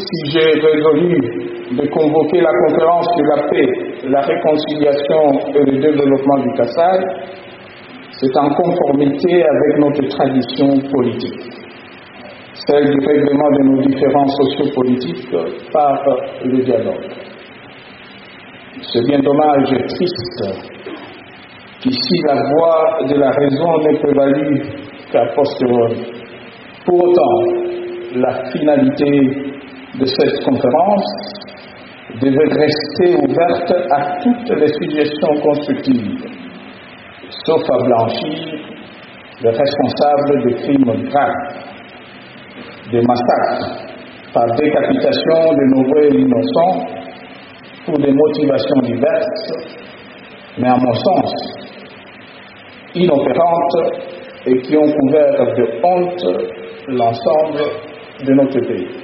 si j'ai résolu de convoquer la conférence sur la paix, la réconciliation et le développement du Kasaï, c'est en conformité avec notre tradition politique, celle du règlement de nos différences sociopolitiques par le dialogue. C'est bien dommage et triste qu'ici la voix de la raison n'est prévalue qu'à posteriori. Pour autant, la finalité de cette conférence devait rester ouverte à toutes les suggestions constructives, sauf à blanchir les responsables de crimes graves, des massacres par décapitation de nombreux innocents pour des motivations diverses, mais à mon sens, inopérantes et qui ont couvert de honte l'ensemble de notre pays.